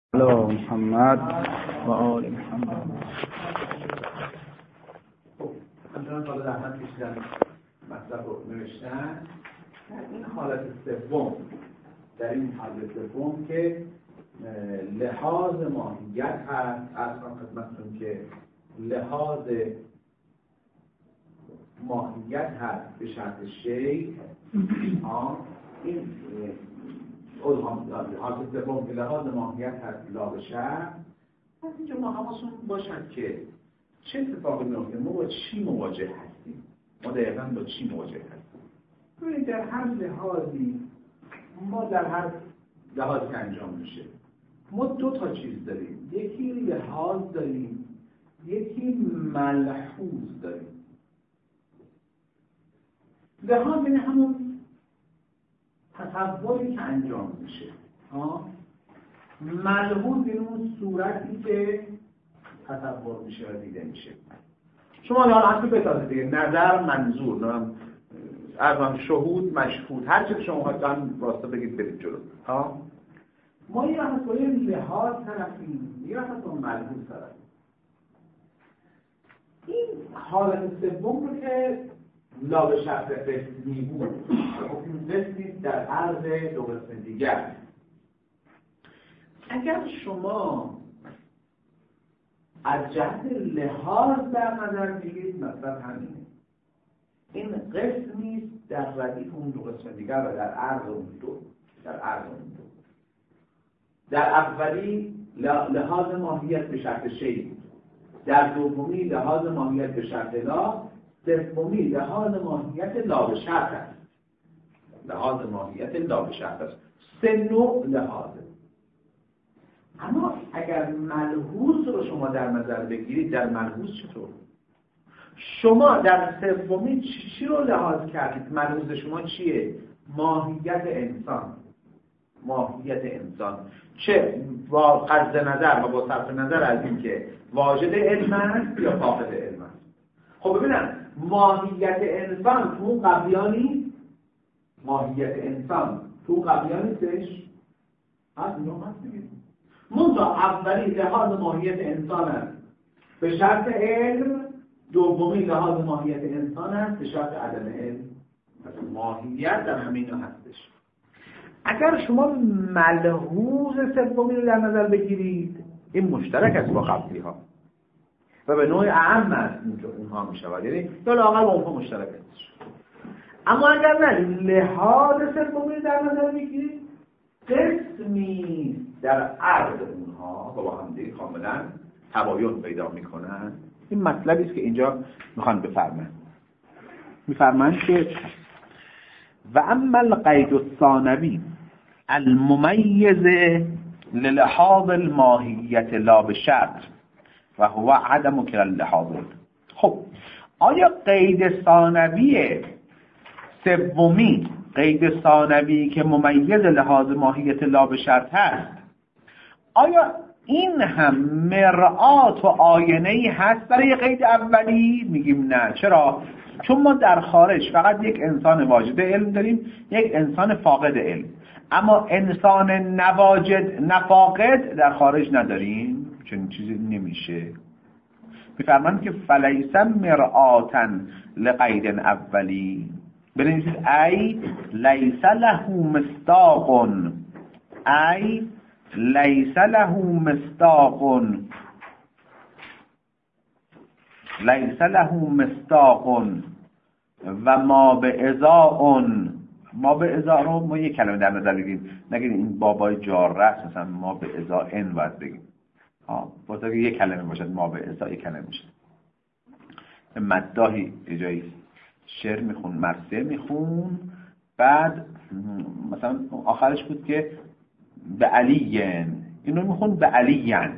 علی محمد و آل محمد. همچنان حالا زحمت کشیدن مطلب رو نوشتن. در این حالت سوم که لحاظ ماهیت هست، اصلا خدمتتون که لحاظ ماهیت هست به شرط شیء. این حالت سوم که لحاظ ماهیت هست لا به شرط. پس اینجا ما حواسمون باشد که چه اتفاقی میفته، ما با چی مواجه هستیم، ما دقیقاً با چی مواجه هستیم. ببینید در هر لحاظی، ما در هر لحاظی که انجام میشه ما دو تا چیز داریم، یکی لحاظ داریم، یکی ملحوظ داریم. لحاظ یعنی همون تصوری که انجام میشه، ملحوظ یعنی اون صورتی که تصور میشه و دیده میشه. شما حالا اصلا بتازه دیگه، نظر، منظور، ارزان، شهود، مشهود، هر چی شما خواهید راستا بگید برید جلو. ما یه وقت با یه لحاظ طرفیم، یه وقت با ملحوظ طرفیم. این حالت سوم رو که لا به شرط قسمی بود، این قسمی در عرض دو قسم دیگر. اگر شما از جهت لحاظ در نظر بگیرید، مثلا همینه، این قسمی در ردیف اون دو قسم دیگر و در عرض اون دو. در اولی لحاظ ماهیت به شرط شیء، در دومی لحاظ ماهیت به شرط لا، سومی لحاظ ماهیت لا به شرط است. سه نوع لحاظه. اما اگر ملحوظ رو شما در نظر بگیرید، در ملحوظ چطور؟ شما در سومی چی رو لحاظ کردید؟ ملحوظ شما چیه؟ ماهیت انسان. چه با قصد نظر و با صرف نظر از این که واجد علم است یا فاقد علم است. خب ببینم، ماهیت انسان تو اون قبلیانی؟ سش؟ هست دیگه. منطقه اولی لحاظ ماهیت انسان است به شرط علم، دومی لحاظ ماهیت انسان است به شرط عدم علم. ماهیت در همین هستش. اگر شما ملحوظ سومی رو در نظر بگیرید، این مشترک است با قبلی ها و به نوع اعم است اونها می شود، یعنی یا لااقل با اونها مشترک است. اما اگر نه لحاظ سومی رو در نظر بگیرید، قسمی در عرض اونها با هم دیگه کاملا تباین پیدا میکنن. این مطلبی است که اینجا میخوان میفرمایند که و اما القید الثانوی الممیز للحاظ الماهیت لا بشرط و هو عدم کل اللحاظ. خب آیا قید ثانوی سومی، قید ثانوی که ممیز لحاظ ماهیت لا بشرط هست، آیا این هم مرآت و آینه‌ای هست برای قید اولی؟ میگیم نه. چرا؟ چون ما در خارج فقط یک انسان واجد علم داریم، یک انسان فاقد علم، اما انسان نفاقد در خارج نداریم. چنین چیزی نمیشه. میفرمایند که فلیس مرآتا لقید اولی، بنویسید ای لیس له مصداق، ای لیس له مصداق و ما به ازاء. ما به ازاء رو ما یک کلمه در نظر بگیریم، نگید این بابای جاره است، مثلا ما به ازاء ان باید بگیم. باید یک کلمه باشد، ما به ازاء یک کلمه باشد. مداحی جایی شعر میخون، مرثیه میخون، بعد مثلا آخرش بود که به علیین، اینو میخون به علیین.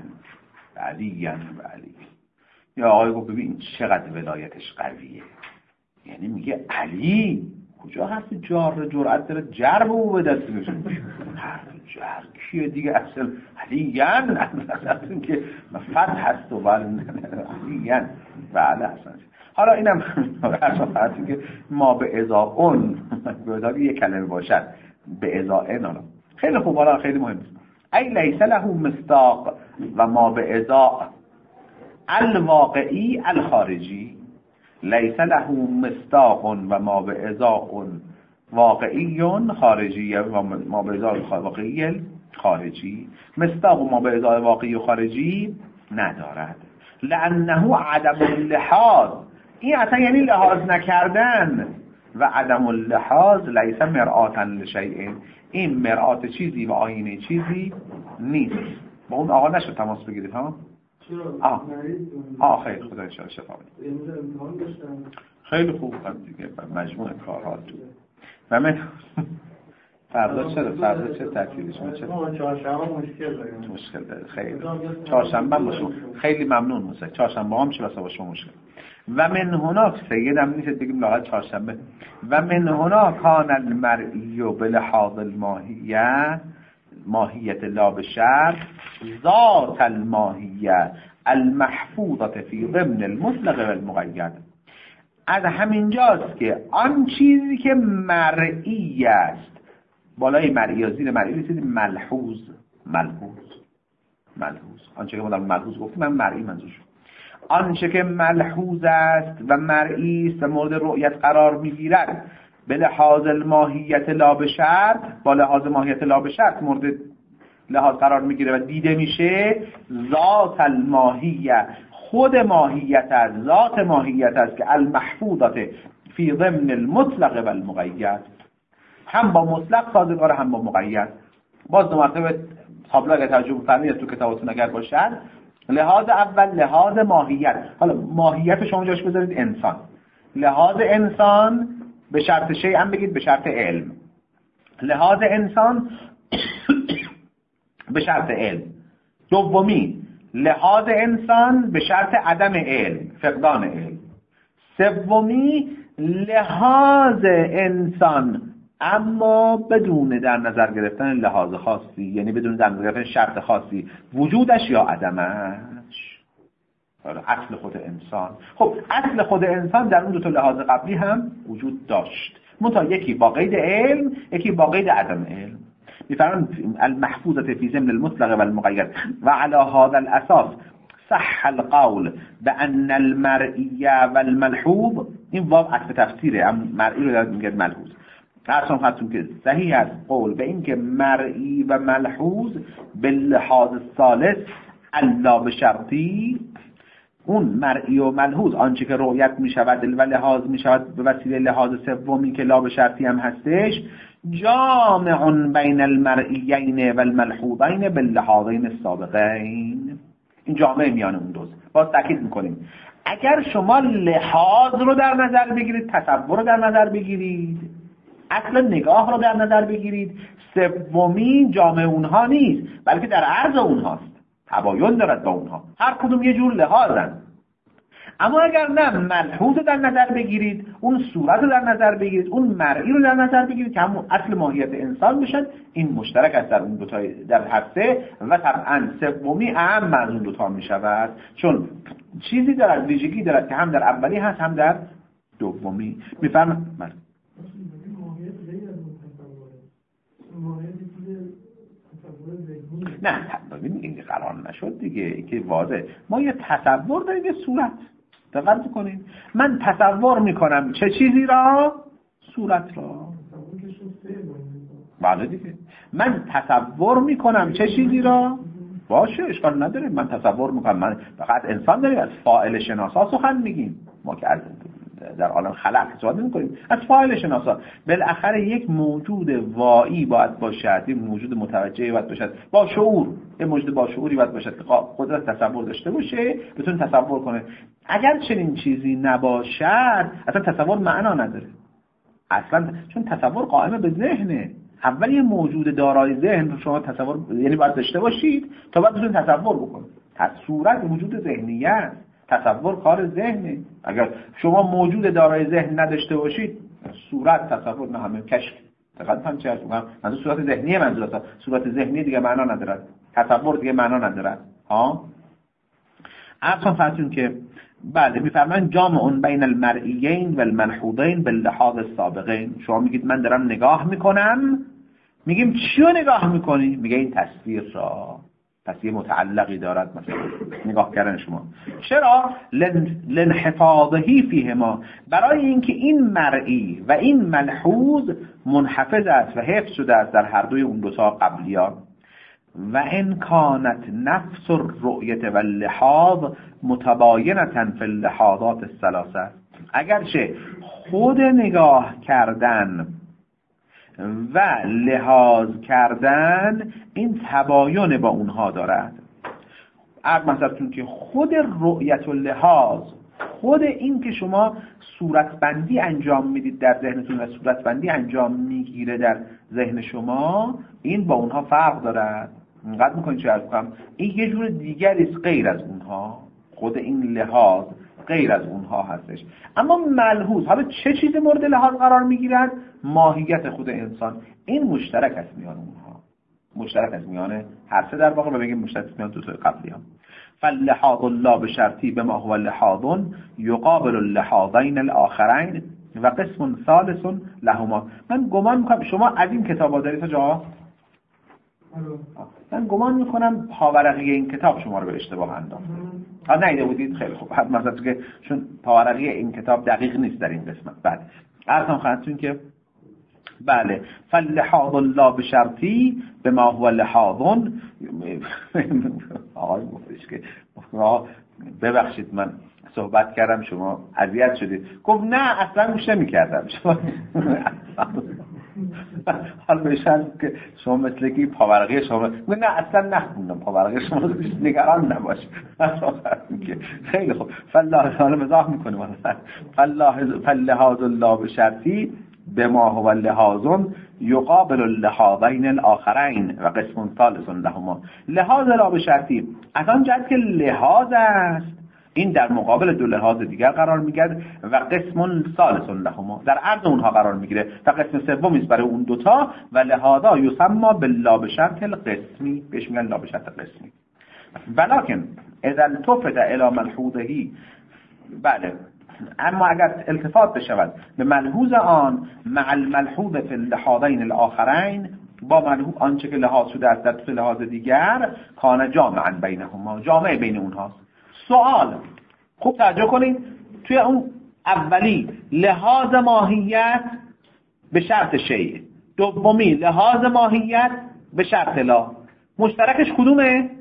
یا آقای گفت ببین چقدر ولایتش قویه، یعنی میگه علی کجا هست جار جرأت داره جرب او به دست میشه. حرف جر کیه دیگه؟ اصلا علیین اصلا که فتح هست و علیین. بله اصلا. حالا اینم اصلا که ما به ازا اون یک کلمه باشد، به ازا ان. حالا خیلی خوب، حالا خیلی مهم. ای لیس له مصداق و ما به ازاء الواقعی الخارجی. لیس له مصداق و ما به ازاء واقعی خارجی و ما به ازاء واقعی خارجی. مصداق و ما به ازاء واقعی و خارجی ندارد. لانه عدم اللحاظ، این اصلا یعنی لحاظ نکردن، و عدم اللحاظ لیس مرآتا لشیء، این مرآت چیزی و آینه چیزی نیست. با اون آقا نشد تماس بگیرید ها؟ خیلی خدا ان شاء الله شفا بده. خیلی خوب دیگه مجموعه کارها تو و من فردا چه ترتیبش میشه؟ مشکل داره. خیلی چهارشنبه باشه. خیلی ممنون موسی. چهارشنبه هم چه واسه شما مشکل. و من هناک سیدم نیست بگیم لاغت چهارشنبه. و من هناک کان المرئی بلحاظ الماهیه، ماهیت لا بشرط، ذات الماهیه المحفوظه فی ضمن المطلق و المقید. از همینجاست که آن چیزی که مرئی است، بالای مرئی یا زیر مرئی رسید ملحوظ. آنچه که ما در ملحوظ گفتیم من مرئی منظور شد. آنچه که ملحوظ است و مرئی است مورد رؤیت قرار میگیرد به لحاظ الماهیت لا به شرط، با لحاظ ماهیت لا به شرط مورد لحاظ قرار میگیره و دیده میشه، ذات الماهیه، خود ماهیت است، ذات ماهیت است که المحفوظات فی ضمن المطلق و المقید، هم با مطلق سازگار هم با مقید. باز دو مرتبه تابلو ترجمه فنی تو کتابتون اگر باشد، لحاظ اول لحاظ ماهیت. حالا ماهیت شما جاش بذارید انسان، لحاظ انسان به شرط شیء هم بگید به شرط علم، لحاظ انسان به شرط علم. دومی لحاظ انسان به شرط عدم علم، فقدان علم. سومی لحاظ انسان اما بدون در نظر گرفتن لحاظ خاصی، یعنی بدون در نظر گرفتن شرط خاصی، وجودش یا عدمش. اصل خود انسان، خب اصل خود انسان در اون دو تا لحاظ قبلی هم وجود داشت، منتها یکی با قید علم، یکی با قید عدم علم. میفرمان المحفوظه فی ضمن المطلق و المقید و علی هذا الاساس صح القول بان المرئیه و الملحوظ. این واو عطف تفسیره، مرئی رو میگه ملحوظ. قسم خواستم که صحیح است قول به این که مرئی و ملحوظ به لحاظ ثالث الا به شرطی، اون مرئی و ملحوظ آنچه که رؤیت می شود و لحاظ می شود به وسیله لحاظ سومی که لا به شرطی هم هستش، جامع بین المرئیین و الملحوظین باللحاظین السابقین. این جامعه میان اون دوست. باز تاکید میکنیم اگر شما لحاظ رو در نظر بگیرید، تصور رو در نظر بگیرید، اصل نگاه رو در نظر بگیرید، سومی جامعه اونها نیست بلکه در عرض اونهاست، تباین دارد با اونها، هر کدوم یه جور لحاظن. اما اگر نه ملحوظ رو در نظر بگیرید، اون صورت رو در نظر بگیرید، اون مرئی رو در نظر بگیرید که همون اصل ماهیت انسان بشن، این مشترک است در اون دو تا در هسته و طبعا سومی اهم از اون دو تا میشود، چون چیزی دارد، ویژگی دارد که هم در اولی هست هم در دومی. میفهمم؟ نه ببین این قرار نشد دیگه که واضح. ما یه تصور داریم یه صورت. دقت کنید، من تصور میکنم چه چیزی را؟ صورت را. بله دیگه، من تصور میکنم چه چیزی را؟ باشه اشکال نداره، من تصور میکنم. من فقط انسان داریم، از فاعل شناسا سخن میگیم، ما که در عالم خلق استفاده میکنیم از فاعل شناسا. بالاخره یک موجود واعی باید باشد، یک موجود متوجهی باید باشد، با شعور، یک موجود با شعوری باید باشد که قدرت تصور داشته باشه، بتونه تصور کنه. اگر چنین چیزی نباشد اصلا تصور معنا نداره اصلا، چون تصور قائم به ذهنه. اول یه موجود دارای ذهن شما تصور یعنی باید داشته باشید تا بعد بتونید تصور بکنید. صورت وجود ذهنیه است، تصور کار ذهنه. اگر شما موجود دارای ذهن نداشته باشید، صورت تصور نه همه کشف. دقیقاً هم چه میگم، منظور صورت ذهنیه، منظور است. صورت ذهنی دیگه معنا نداره، تصور دیگه معنا نداره. ها اصلا فهمتون که بله میفرمان جامع بین المرئیین و الملحوظین باللحاظ السابقین. شما میگید من دارم نگاه میکنم میگیم چی رو نگاه میکنی؟ میگه این تصویر را، پس یه متعلقی دارد مثلا نگاه کردن شما. چرا؟ لانحفاظهی فیهما، برای اینکه این مرئی و این ملحوظ منحفظ است و حفظ شده است در هر دوی اون دوتا قبلیان. و ان کانت نفس الرؤیت و اللحاظ متباینتا فی اللحاظات الثلاثه، اگرچه خود نگاه کردن و لحاظ کردن این تباین با اونها دارد. مثلا که خود رؤیت و لحاظ، خود این که شما صورتبندی انجام میدید در ذهنتون و صورتبندی انجام میگیره در ذهن شما، این با اونها فرق دارد. اینقدر میکنید چه عرض کنم، این یه جور دیگری است غیر از اونها. خود این لحاظ غیر از اونها هستش. اما ملحوظ، حالا چه چیز مورد لحاظ قرار میگیرد؟ ماهیت خود انسان. این مشترک است میان اونها، مشترک است میان هر سه در واقع، و بگیم مشترک است میان دو تا قبلی هم. فاللحاظ الله بشرطی بما هو اللحاظ یقابل اللحاظین الاخرین و قسم ثالث لهما. من گمان میکنم شما از این کتاب دارید تا جا؟ من گمان میکنم پاورقی این کتاب شما رو به اشتباه انداخت. نیده بودید؟ خیلی خوب. حد مثلا که چون پاورقی این کتاب دقیق نیست در این قسمت. بله ارزم خواهدتون که بله فاللحاظ الله بشرطی بما هو لحاظ. آقای گفتش که ببخشید من صحبت کردم شما اذیت شدید. گفت نه اصلا گوش نمی‌کردم. حال بشن که شما مثل که پاورقی شما نه اصلا نخوندم پاورقی شما، نگران نباش. خیلی خوب. فالله تعالی مزاح میکنه فاللحاظ الله بشرطی بما هو اللحاظ یقابل اللحاظین الاخرین و قسم ثالث لهما. لحاظ الله بشرطی از آن جهت که لحاظ است، این در مقابل دو لحاظ دیگر قرار میگیرد و قسم ثالث لهما، در عرض اونها قرار میگیره و قسم سومی است برای اون دوتا. و لهذا یسمى بالله بشرط القسمی، بهش میگن لا بشرط قسمی. ولکن اذا التفت الى ملحوظه، بله اما اگر التفات بشود به ملحوظ آن مع الملحوظ فی اللحاظین الاخرین، با ملحوظ آنچه که لحاظ شده است در دو لحاظ دیگر، کان جامعا بینهما، جامع بین اونهاست. سوال خوب توجه کنید، توی اون اولی لحاظ ماهیت به شرط شیء، دومی لحاظ ماهیت به شرط لا، مشترکش کدومه؟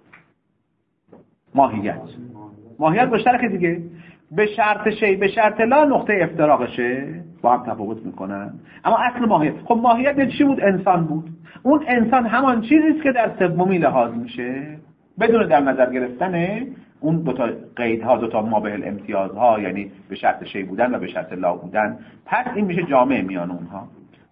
ماهیت مشترک دیگه. به شرط شیء به شرط لا نقطه افتراقشه، با هم تفاوت میکنن. اما اصل ماهیت، خب ماهیت چی بود؟ انسان بود. اون انسان همان چیزی است که در سومی لحاظ میشه بدون در نظر گرفتن اون دو تا قیدها، دو تا مابه الامتیازها، یعنی به شرط شیء بودن و به شرط لا بودن. پس این میشه جامع میان اونها.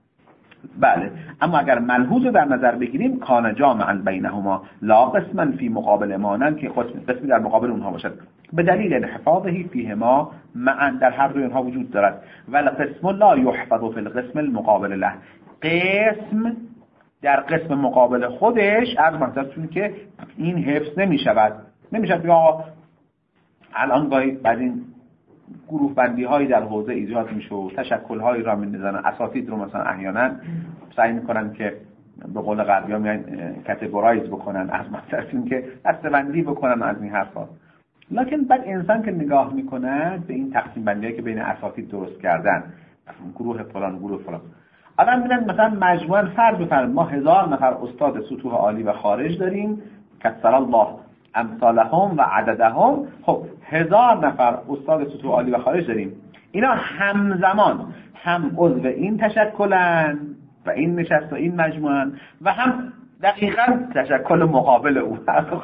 بله اما اگر ملحوظ در نظر بگیریم کان جامعا بینهما لا قسما فی مقابل مانن، که قسمی در مقابل اونها باشد، به دلیل انحفاظه فیهما معا، در هر دوی اونها وجود دارد. والقسم لا یحفظ فی القسم المقابل له، قسم در قسم مقابل خودش از منظرتون که این حفظ نمیشود که آقا الان گاهی بعد این گروه بندی هایی در حوزه ایجاد میشه و تشکل هایی را میزنن، اساتید رو مثلا احیانا سعی میکنن که به قول غربی ها میگن کاتگورایز بکنن، از منظرتون که دسته‌بندی بکنن از این حرفا. لکن بعد انسان که نگاه میکنه به این تقسیم بندی هایی که بین اساتید درست کردن، گروه فلان گروه فلان، الان میگن مثلا مجموعاً فرض بفرمایید ما 1000 نفر استاد سطوح عالی و خارج داریم، کثر الله امثالهم و عددهم. خب 1000 نفر استاد سطوح عالی و خارج داریم، اینا همزمان هم عضو این تشکلن و این نشست و این مجموعن و هم دقیقاً تشکل مقابل اون.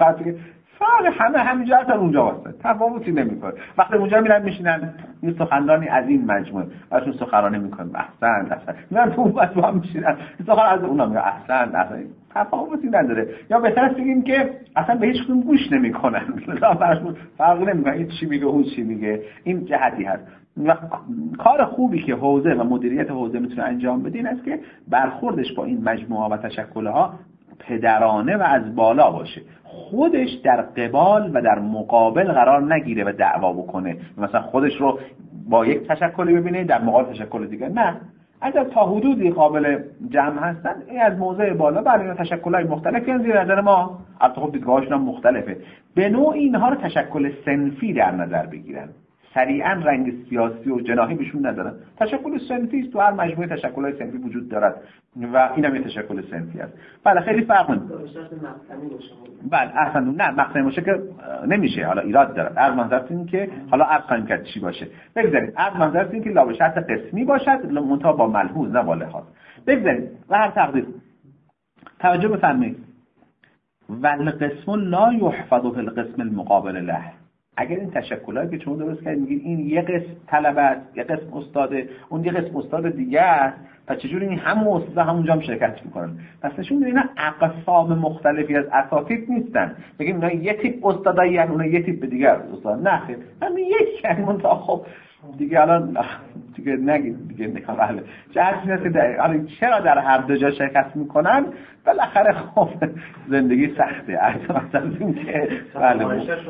همه همینجا هستن اونجا واسه تفاوتی نمیکنه. وقتی اونجا میرن میشینن این سخنرانی از این مجموعه براشون سخنرانی میکنن، احسن میرن تو اون مجموعه میشینن سخن از اونا میگن احسن تفاوتی نداره. یا بهتر بگیم که اصلا به هیچ کدوم گوش نمیکنن، مثلا براشون فرقی نمیکنه این چی میگه اون چی میگه. این جهتی هست. و کار خوبی که حوزه و مدیریت حوزه میتونه انجام بده این است که برخوردش با این مجموعه و تشکلها پدرانه و از بالا باشه، خودش در قبال و در مقابل قرار نگیره و دعوا بکنه، مثلا خودش رو با یک تشکلی ببینه در مقابل تشکل دیگه. نه، اگر تا حدودی قابل جمع هستن این از موضع بالا برای تشکل‌های مختلفی هم زیر نظر ما، البته خب دیدگاهشون هم مختلفه، به نوعی اینها رو تشکل صنفی در نظر بگیرن. سریعا رنگ سیاسی و جناحی بهشون ندارن. تشکل صنفی است، تو هر مجموعه تشکل‌های صنفی وجود دارد و اینم یه تشکل صنفی است. بله خیلی فرق می‌کنه. بله اصلا نه مقطعی باشه که نمیشه، حالا ایراد داره. از منظر این که حالا عرض کنیم که چی باشه. بگذارید از منظر این که لا به شرط قسمی باشد، منتها با ملحوظ نه با لحاظ. بگذارید و هر تقدیر توجه بفرمایید. والقسم لا يحفظ في القسم المقابل له. اگر این تشکلایی که شما درست کردید میگید این یه قسم طلبه است، یه قسم استاده، اون یه قسم استاد دیگه است، پس چجوری این همون استاد همونجا هم شرکت میکنن؟ پس نشون میده اینا اقسام مختلفی از اساتید نیستن. بگیم اینا یه تیپ استادایی ان، اون یه تیپ دیگه استاد. نه خیر، همین یک همون تا خب دیگه الان دیگه نگید دیگه نکام اهل جهتی هست که چرا در هر دو جا شرکت میکنن؟ بالاخره خب زندگی سخته. مثلا اینکه بله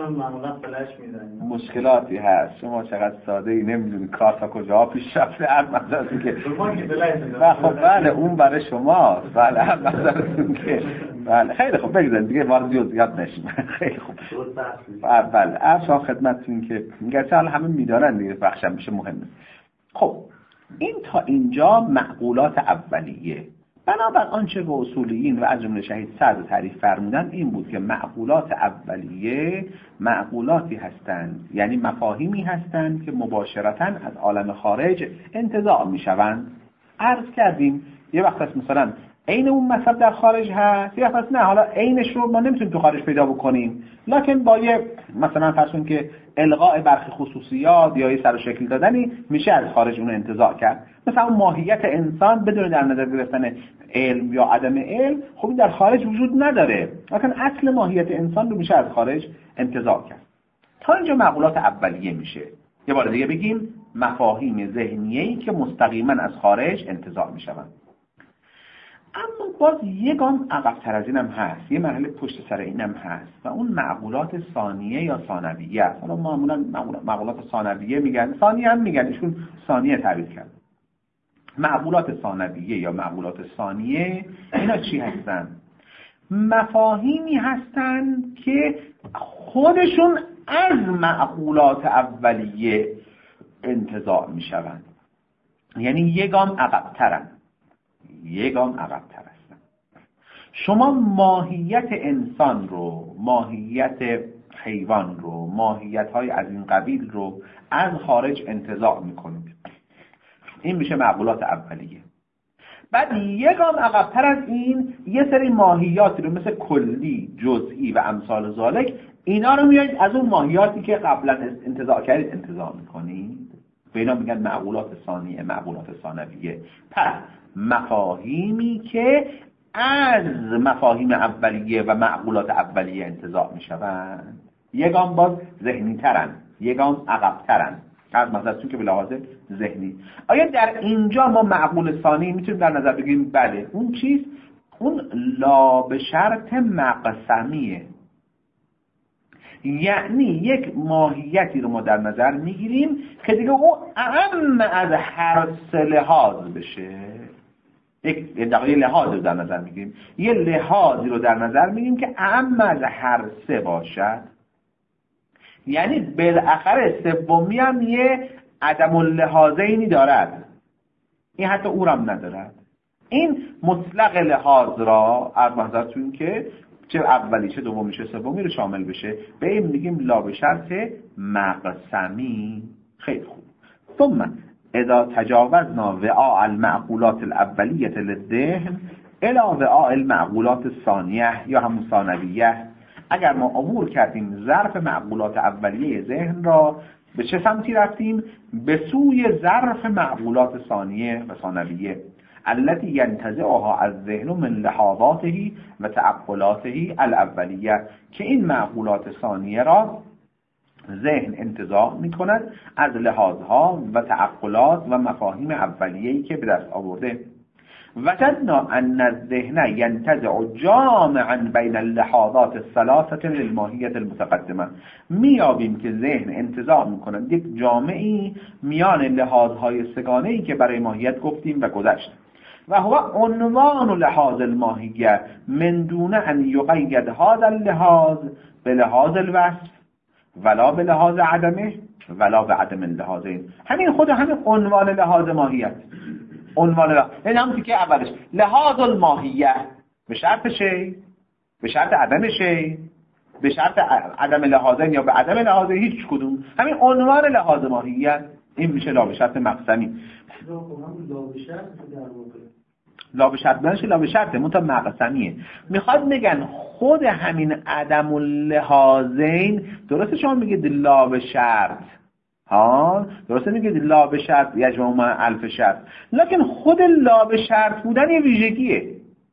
مشکلاتی هست. شما چقدر ساده ای نمیدونی کار تا کجا پیش رفته. هر مثلا که خب بله اون برای شما بله هر مثلا که بله خیلی خوب بگذارید دیگه وارد زیاد نشیم. خیلی خوب بله ارشان خدمتتون که گرچه حالا همه میدانن دیگه بخشم میشه مهمه. خب این تا اینجا معقولات اولیه. بنابر آنچه به اصولیین و از جمله شهید صدر تعریف فرمودن این بود که معقولات اولیه معقولاتی هستند، یعنی مفاهیمی هستند که مباشرتاً از عالم خارج انتزاع میشوند. عرض کردیم یه وقت هست مثلا عین اون مطلب در خارج هست، یه وقت نه حالا عینش رو ما نمیتونیم تو خارج پیدا بکنیم، لکن با یه مثلا فرض کنیم که الغاء برخی خصوصیات یا یه سر و شکل دادنی میشه از خارج اون انتزاع کرد. مثلا اون ماهیت انسان بدون در نظر گرفتن علم یا عدم علم خب این در خارج وجود نداره، لکن اصل ماهیت انسان رو میشه از خارج انتزاع کرد. تا اینجا معقولات اولیه میشه. یه بار دیگه بگیم مفاهیم ذهنیه‌ای که مستقیما از خارج انتزاع میشوند. اما باز یه گام عقب‌تر از اینم هست، یه مرحله پشت سر اینم هست و اون معقولات ثانیه یا ثانویه است. حالا معمولا معقولات ثانویه میگن، ثانیه هم میگن، ایشون ثانیه تعریف کرد. معقولات ثانویه یا معقولات ثانیه اینا چی هستن؟ مفاهیمی هستن که خودشون از معقولات اولیه انتزاع میشوند، یعنی یه گام عقب‌ترن. هستن. شما ماهیت انسان رو، ماهیت حیوان رو، ماهیت‌های از این قبیل رو از خارج انتزاع میکنید. این میشه معقولات اولیه. بعد یه گام عقب‌تر از این یه سری ماهیاتی رو مثل کلی، جزئی و امثال ذالک، اینا رو میایید از اون ماهیاتی که قبلا انتزاع کردید انتزاع میکنید. به اینا میگن معقولات ثانیه، معقولات ثانویه. پس مفاهیمی که از مفاهیم اولیه و معقولات اولیه انتزاع میشوند یه گام باز ذهنی ترن، یه گام عقب ترن از منظرتون که به لحاظ ذهنی. آیا در اینجا ما معقول ثانی میتونیم در نظر بگیریم؟ بله. اون چیز اون لا به شرط مقسمیه، یعنی یک ماهیتی رو ما در نظر میگیریم که دیگه او اهم از هر سه لحاظ بشه. یک دقیقه لحاظ رو در نظر میگیریم، یه لحاظی رو در نظر میگیریم که اهم از هر سه باشد، یعنی بالاخره سومی هم یه عدم اللحاظینی دارد، این حتی او هم ندارد. این مطلق لحاظ را از منظرتون که چه اولی چه دومی چه سومی رو شامل بشه به این میگیم لا به شرط مقسمی. خیلی خوب. ثم اذا تجاوزنا وعاء المعقولات الاولیه للذهن الى وعاء المعقولات الثانیه یا همون ثانویه، اگر ما عبور کردیم ظرف معقولات اولیه ذهن را، به چه سمتی رفتیم؟ به سوی ظرف معقولات ثانیه و ثانویه التي ينتزعها الذهن من لحاظاته و تعقلاته الاولیه، که این معقولات ثانیه را ذهن انتزاع می کند از لحاظها و تعقلات و مفاهیم اولیه‌ای که به دست آورده. وجدنا ان الذهن ينتزع جامعا بین اللحاظات الثلاثه للماهیت المتقدمه. میابیم که ذهن انتزاع میکنه یک جامعی میان لحاظهای سگانه‌ای که برای ماهیت گفتیم و گذشت. و هو عنوان لحاظ الماهیه من دون ان یقید هذا اللحاظ بلحاظ الوصف ولا بلحاظ عدمه ولا بعدم اللحاظین. همین عنوان لحاظ ماهیت، عنوان لحاظ، یعنی همون که اولش لحاظ الماهیه به شرط شی، به شرط عدم شی، به شرط عدم لحاظین یا به عدم لحاظ هیچ کدوم، همین عنوان لحاظ ماهیت این میشه لا به شرط مقسمی. لا به شرط بنش لا به شرطه منتها مقسمیه. میخواد بگن خود همین عدم اللحاظین، درسته شما میگید لا به شرط، درسته میگید لا به شرط یجمع من الف شرط، لکن خود لا به شرط بودن یه ویژگیه،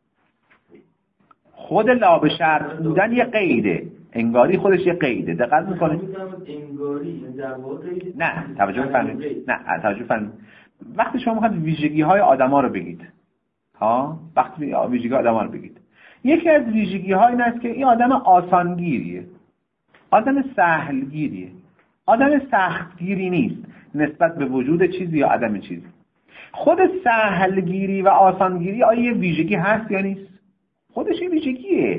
خود لا به شرط بودن یه قیده، انگاری خودش یه قیده. دقت میکنید؟ انگاری در واقع نه توجه فرمایید، نه توجه فرمایید. وقتی شما میخواید ویژگی های آدما رو بگید، وقتی ویژگی آدما رو بگید، یکی از ویژگی ها این است که این آدم آسانگیریه، آدم سهلگیریه، آدم سختگیری نیست نسبت به وجود چیزی یا عدم چیزی. خود سهلگیری و آسانگیری آیا یه ویژگی هست یا نیست؟ خودش یه ویژگیه.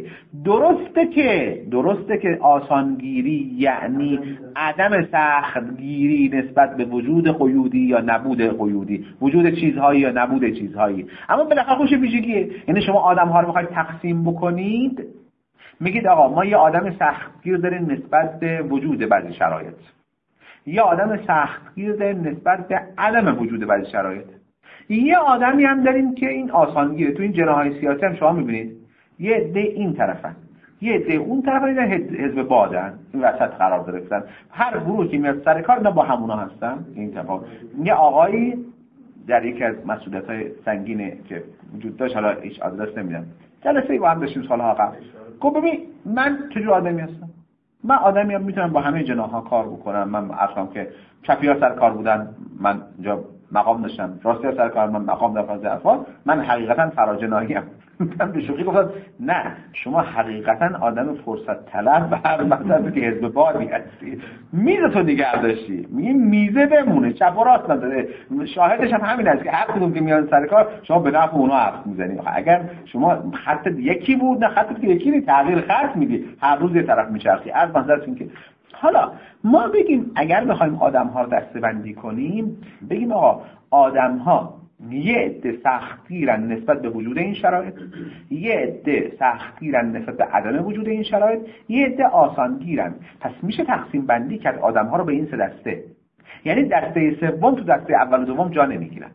درسته که آسانگیری یعنی عدم سختگیری نسبت به وجود قیودی یا نبود قیودی، وجود چیزهایی یا نبود چیزهایی، اما بالاخره خودش ویژگیه. یعنی شما آدم‌ها رو می‌خواید تقسیم بکنید، میگید آقا ما یه آدم سختگیر داریم نسبت به وجود بعضی شرایط، یه آدم سختگیر داریم نسبت به عدم وجود بعضی شرایط، یه آدمی هم داریم که این آسانگیره. تو این جناح‌های سیاسی هم شما می‌بینید یه عده این طرفن، یه عده اون طرفن، اینا حزب بادن، این وسط قرار گرفتن. هر گروهی که میاد سر کار اینا با همونا هستن. این تفاوت. یه آقایی در یکی از مسئولیت‌های سنگینه که وجود داشت، حالا هیچ آدرس نمیدم، جلسه‌ای با هم داشتیم سال‌ها قبل، گفت ببین من چجور آدمی هستم، من آدمی میتونم با همه جناح‌ها کار بکنم. من اصلا که چپی‌ها سر کار بودن من اینجا مقام داشتم، راستی سر کار من مقام داشتم، من حقیقتا فراجناحی ام. من به شوخی گفتم نه شما حقیقتا آدم فرصت طلب و هر مقصدی که حزب بادی هستی، میزتو نگه داشتی، میگه میزه بمونه، چپ و راست نداره. شاهدش هم همین است که هر کدوم که میان سر کار شما به نفع اونها حرف میزنی. اگر شما خط یکی بود، نه خطت که یکی نیست، تغییر خط میدی، هر روز یه طرف میچرخی. از منظرتون که حالا ما بگیم اگر بخوایم آدم‌ها رو دسته‌بندی کنیم، بگیم آقا آدم‌ها یه عده سختگیرن نسبت به وجود این شرایط، یه عده سختگیرن نسبت به عدم وجود این شرایط، یه عده آسانگیرن. پس میشه تقسیم بندی کرد آدم‌ها رو به این سه دسته. یعنی دسته سوم تو دسته اول و دوم جا نمیگیرن.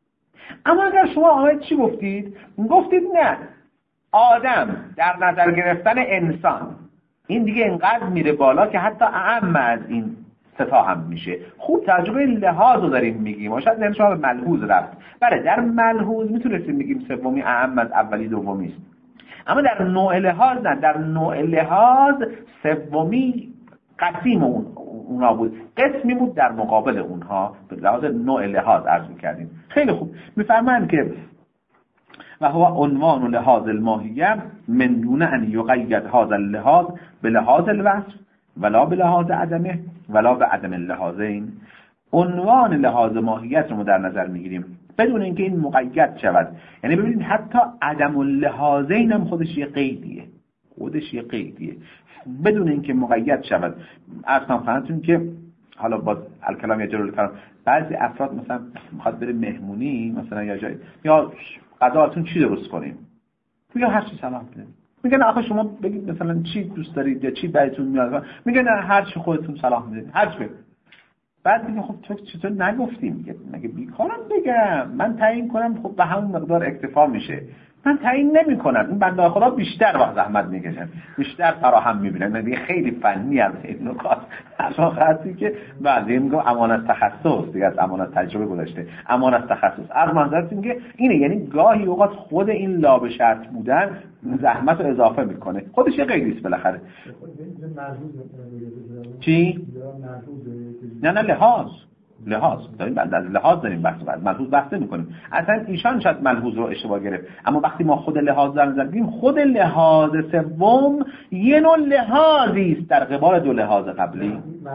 اما اگر شما آمد چی گفتید نه، آدم در نظر گرفتن انسان این دیگه اینقدر میره بالا که حتی اعم از این ستا هم میشه. خوب تجربه لحاظ رو داریم میگیم، شاید نمیشه به ملحوظ رفت. بله در ملحوظ میتونستیم بگیم سومی اعم از اولی دومی است، اما در نوع لحاظ نه. در نوع لحاظ سومی قسیم اونا بود، قسمی بود در مقابل اونها. به لحاظ نوع لحاظ عرض میکردیم. خیلی خوب میفرمایند که و هو عنوان لحاظ الماهیه من دون ان یقید هذا اللحاظ بلحاظ الوصف ولا بلحاظ عدمه ولا بعدم اللحاظین. عنوان لحاظ ماهیت رو در نظر میگیریم بدون اینکه این مقید شود. یعنی ببینید حتی عدم اللحاظین هم خودش یه قیدیه، بدون اینکه مقید شود. اصلا خواهدتون که حالا با الکلام یا جلال کلام بعضی افراد مثلا میخواد بره مهمونی مثلا یا جایی، یا غذاتون چی درست کنیم، میگن هر چی سلام بدید. میگن آخه شما بگید مثلا چی دوست دارید یا چی بهتون میاد، میگن هر چی خودتون سلام بدید، هر چی بگید. بعد میگه خب تو چطور نگفتیم؟ میگه مگه بیکارم بگم؟ من تعیین کنم خب به همون مقدار اکتفا میشه. من تعیین نمی‌کنم، این بنده خدا بیشتر وقت زحمت میکشن، بیشتر فراهم میبینن. دیگه خیلی فنی از این نکات اصلا خاصی که بعضی میگم امانت تخصص، دیگه از امانت تجربه گذاشته، امانت تخصص. از منظرتون که اینه، یعنی گاهی اوقات خود این لا به شرط بودن زحمت رو اضافه میکنه، خودش یه قیدی است بالاخره. چی؟ نه لحاظ لحاظ داریم، بعد از لحاظ داریم ملحوظ بحث می‌کنیم. اصلا ایشان شاید ملحوظ رو اشتباه گرفت، اما وقتی ما خود لحاظ در نظر بگیریم، خود لحاظ سوم یه نوع لحاظی است در قبال دو لحاظ قبلی.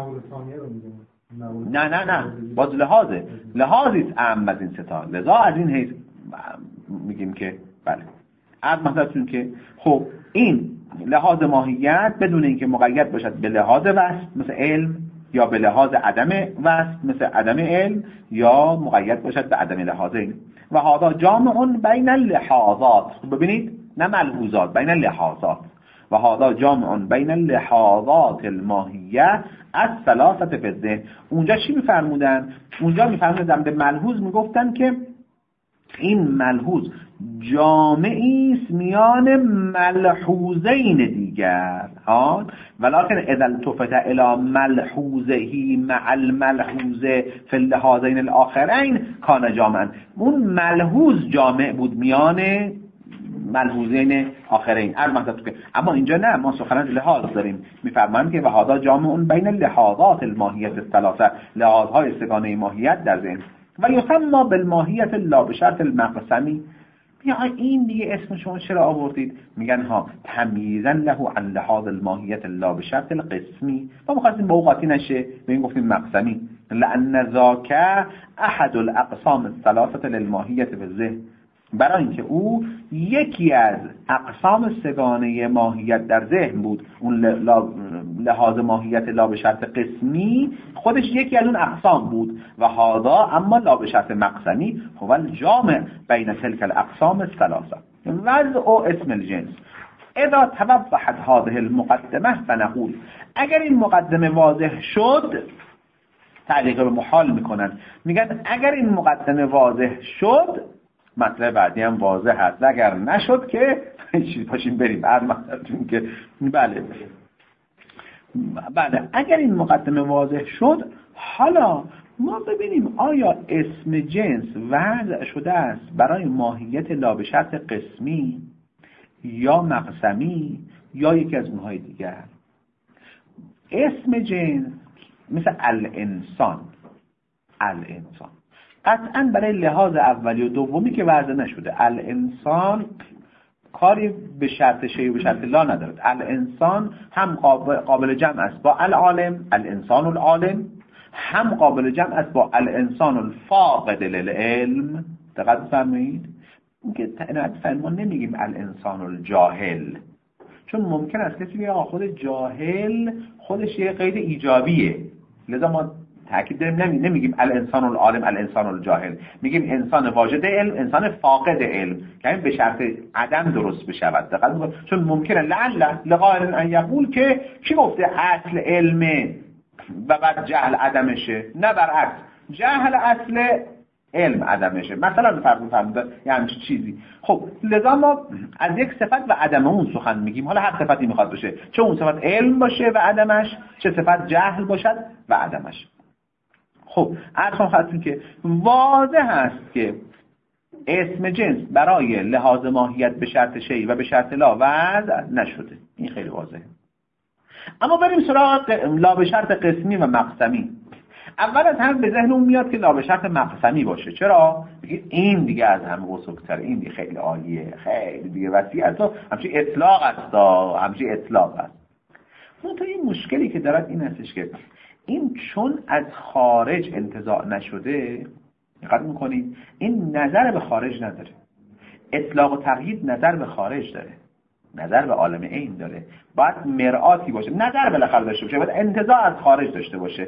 نه باز لحاظی است اهم از این ستا، لذا از این حیث میگیم که بله. از مثلا که خب این لحاظ ماهیت بدون اینکه مقید باشد به لحاظ وصف مثل علم، یا به لحاظ عدم وصف مثل عدم علم، یا مقید باشد به عدم لحاظین. و هذا جامع بین اللحاظات، ببینید نه ملحوظات، بین اللحاظات. و هذا جامع بین اللحاظات الماهیه از ثلاثه فی الذهن. اونجا چی میفرمودن؟ اونجا میفرمودن به ملحوظ میگفتن که این ملحوظ جامعی است میان ملحوظین دیگر، ولکن اذا التفت الى ملحوظه مع الملحوظ فی اللحاظین الاخرین کان جامعا. اون ملحوظ جامع بود میان ملحوظین آخرین. اما اینجا نه، ما سخن از لحاظ داریم. میفرمایند که و هذا جامع بین اللحاظات الماهیت الثلاثه، لحاظهای سگانه ماهیت در ذهن. و یسمى بالماهیت لا بشرط المقسمی. یا این دیگه اسم شما چرا آوردید؟ میگن ها تمییزا له عن لحاظ الماهیت لا بشرط القسمی. ما می‌خواستیم با اوقاتی نشه به این گفتیم مقسمی، لأن ذاک احد الاقسام الثلاثه للماهیت في الذهن، برای اینکه او یکی از اقسام سگانه ماهیت در ذهن بود. اون لحاظ ماهیت لا به شرط قسمی خودش یکی از اون اقسام بود. و هذا اما لا به شرط مقسمی هو الجامع بین تلك الاقسام الثلاثه. وضع اسم الجنس اذا توضحت هذه المقدمه فنقول، اگر این مقدمه واضح شد، تعلیق به محال میکنن، میگن اگر این مقدمه واضح شد مطلب بعدی هم واضح هست، اگر نشد که چیز پاشیم بریم بعد مطلبتون که بله اگر این مقدمه واضح شد، حالا ما ببینیم آیا اسم جنس وضع شده است برای ماهیت لا به شرط قسمی یا مقسمی یا یکی از اونهای دیگر. اسم جنس مثل الانسان قطعا برای لحاظ اولی و دومی که وضع نشده. الانسان کاری به شرط شیء و به شرط لا ندارد. الانسان هم قابل جمع است با العالم، الانسان العالم، هم قابل جمع است با الانسان الفاقد للعلم. دقت فرمایید که ما نمیگیم الانسان الجاهل، چون ممکن است کسی بگه خود جاهل خودش یه قید ایجابیه، لذا ما تأکید داریم نمیگیم الانسان العالم الانسان الجاهل، میگیم انسان واجد علم، انسان فاقد علم، که این به شرط عدم درست بشود. چون ممکنه لقائل ان یقول که کی گفته اصل علمه و بعد جهل عدمشه؟ نه برعکس، جهل اصل علم عدمشه. مثلا فرموده یعنی چیزی. خب لذا ما از یک صفت و عدم اون سخن میگیم. حالا هر صفتی میخواد باشه، چه اون صفت علم باشه و عدمش، چه صفت جهل باشد و عدمش. خب عرض خواهدتون که واضح است که اسم جنس برای لحاظ ماهیت به شرط شیء و به شرط لا وضع نشده، این خیلی واضحه. اما بریم سراغ لا به شرط قسمی و مقسمی. اول از هم به ذهن اون میاد که لا به شرط مقسمی باشه. چرا؟ بگید این دیگه از همه بزرگتره، این دیگه خیلی عالیه، خیلی دیگه وسیع است، همچین اطلاق است. منتها این مشکلی که دارد این هستش که این چون از خارج انتزاع نشده، دقت می‌کنید این نظر به خارج نداره. اطلاق و تقیید نظر به خارج داره، نظر به عالم عین داره. باید مرآتی باشه، نظر بالاخره داشته باشه، باید انتزاع از خارج داشته باشه،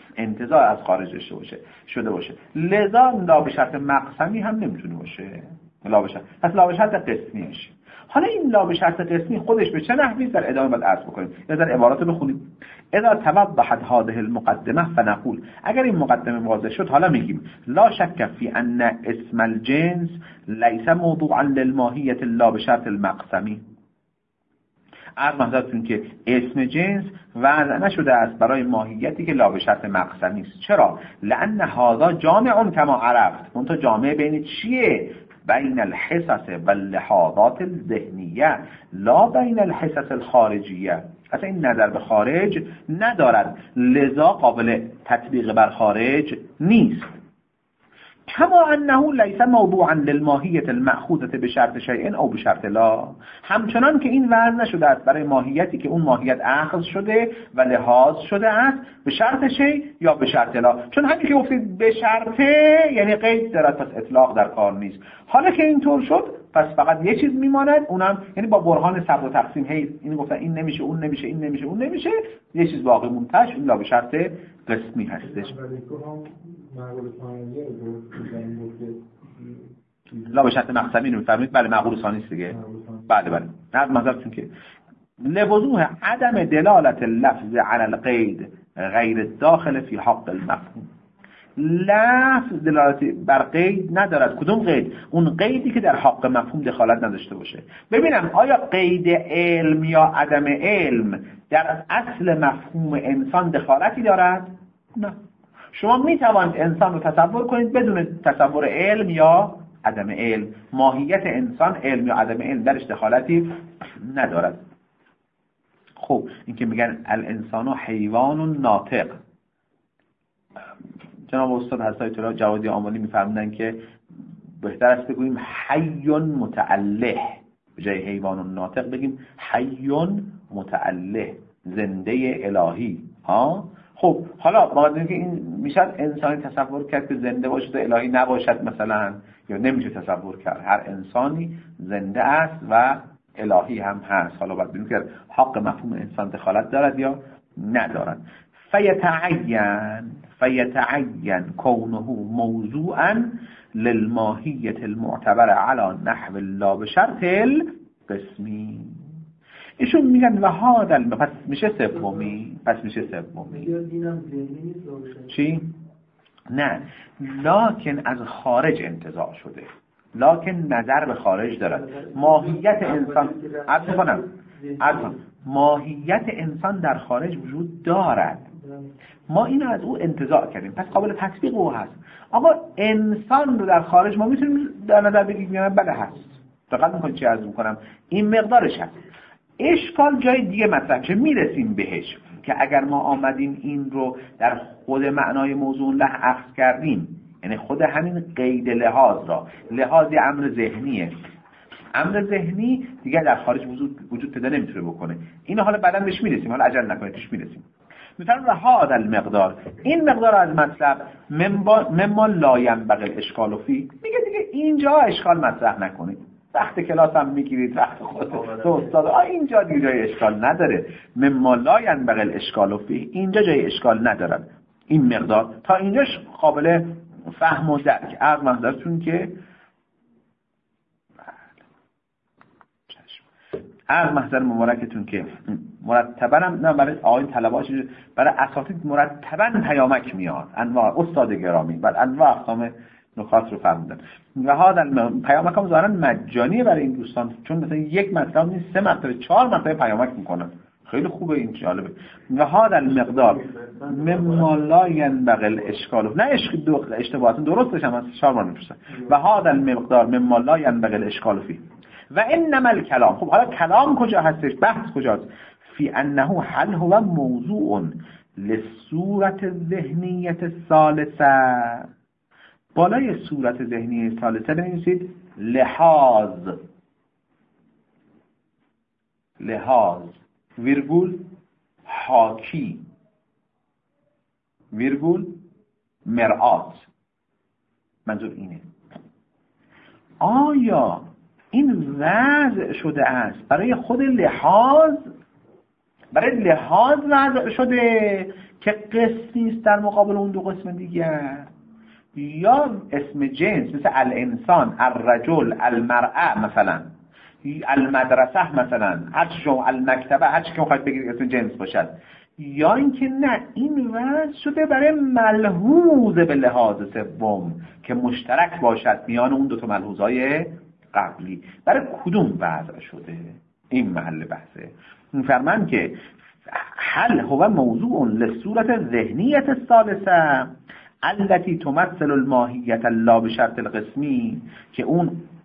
شده باشه. لذا لا به شرط مقسمی هم نمیتونه باشه. پس لا به شرط قسمی میشه. حالا این لا به شرط قسمی خودش به چه نحوی در ادامه باید عرض بکنیم. یا در عبارات بخونیم. اذا توضحت هذه المقدمه فنقول، اگر این مقدمه واضح شد حالا میگیم لا شک فی ان اسم الجنس ليس موضوعا للماهیه لا به شرط المقسمی. عرض محضرتون که اسم جنس وضع نشده است برای ماهیتی که لا به شرط مقسمی است. چرا؟ لأن هذا جامع کما عرفت. اون تو جامع بین چیه؟ بین الحسس و اللحاظات الذهنیه لا بین الحسس الخارجیه. اصلا این نظر به خارج ندارد، لذا قابل تطبیق بر خارج نیست. کما انه لیس موضوعا للماهیت المأخوذة بشرط شیء او بشرط لا، همچنان که این وضع نشده است برای ماهیتی که اون ماهیت اخذ شده و لحاظ شده است به شرط شیء یا به شرط لا. چون همین که گفتید به شرطه یعنی قید دارد، پس اطلاق در کار نیست. حالا که اینطور شد پس فقط یه چیز میماند، اونم یعنی با برهان صبر و تقسیم هی این گفتن این نمیشه اون نمیشه این نمیشه اون نمیشه، یه چیز باقی مونتش این لا به شرط قسمی هستش. لا به شرط مقسمی رو میفرمایید؟ بله معقول ثانی دیگه. بله از منظورتون که لوضوح عدم دلالت اللفظ على القید غیر داخل فی حق المفهوم. لفظ دلالت بر قید ندارد. کدوم قید؟ اون قیدی که در حق مفهوم دخالت نداشته باشه. ببینم آیا قید علم یا عدم علم در اصل مفهوم انسان دخالتی دارد؟ نه. شما می توانید انسان رو تصور کنید بدون تصور علم یا عدم علم. ماهیت انسان علم یا عدم علم درش دخالتی ندارد. خب این که میگن الانسان حیوان ناطق، جناب استاد حضرت آیت الله جوادی آملی میفرمودن که بهتر است بگوییم حی متعله به جای حیوان ناطق بگیم حی متعله، زنده الهی. خب حالا ما که این میشه انسانی تصور کرد که زنده باشد و الهی نباشد مثلا، یا نمیشه تصور کرد. هر انسانی زنده است و الهی هم هست. حالا باید ببینیم که حق مفهوم انسان دخالت دارد یا ندارد. فیتعین کونه موضوعا للماهیت المعتبر على نحو لا بشرط القسمی. ایشون میگن و هادل پس میشه سومی. چی؟ نه، لکن از خارج انتزاع شده، لکن نظر به خارج دارد. ماهیت انسان ماهیت انسان در خارج وجود دارد، ما اینو از او انتزاع کردیم، پس قابل تطبیق او هست. اما انسان رو در خارج ما میتونیم در نظر بگیریم یا بله هست. دقت میکنید چی عرض میکنم؟ این مقدارش هست. اشکال جای دیگه مطرح چه میرسیم بهش که اگر ما آمدیم این رو در خود معنای موضوع له اخذ کردیم، یعنی خود همین قید لحاظ را، لحاظی امر ذهنیه، امر ذهنی دیگه در خارج وجود پیدا نمیتونه بکنه. اینو حالا بعدا بهش میرسیم، حالا عجل نکنید توش میرسیم. مثلا هذا المقدار، این مقدار از مطلب مما لا ينبغي الاشکال فی، میگه دیگه اینجا اشکال مطرح نکنید. وقت کلاس هم میگیرید، وقت خودت تو استاد اینجا دیگه جای اشکال نداره. مما لا ينبغي الاشکال فی، اینجا جای اشکال ندارد. این مقدار تا اینجاش قابل فهم و درک. از منظرتون که از محضر مبارکتون که مرتباً نه برای آقایون طلبه‌اش، برای اساتید مرتباً پیامک میاد، انواع استاد گرامی بعد انواع اقسام نکات رو فرمودن و هذا پیامک هم ظاهراً مجانیه برای این دوستان، چون مثلا یک مطلب نیست 3 مرتبه 4 مرتبه پیامک میکنن. خیلی خوبه، این جالبه. و هذا المقدار مما لا ينبغي الاشکال، نه اشتباهاتون درستش هم از 4 بار میپرسن. و هذا المقدار مما لا ينبغي الاشکال فيه و انما الکلام. خب حالا کلام کجا هستش؟ بحث کجاست؟ فی انه هل هو موضوع للصورت الذهنیه الثالثه. بالای صورت ذهنی ثالثه بنویسید لحاظ ویرگول حاکی ویرگول مرآت. منظور اینه آیا این وضع شده است برای خود لحاظ، برای لحاظ وضع شده که قسمی است در مقابل اون دو قسم دیگر، یا اسم جنس مثل الانسان، الرجل، المرأة مثلا، المدرسه مثلا، هر چی شما المکتبه، هر چی که میخواید بگید اسم جنس باشد، یا اینکه نه این وضع شده برای ملحوظ به لحاظ سوم که مشترک باشد میان اون دو تا ملحوظای قبلی. برای کدوم وضع شده؟ این محل بحثه. میفرمان که هل هو موضوع للصورت ذهنیت الثالثه التي تمثل الماهیت لا بشرط القسمی، که اون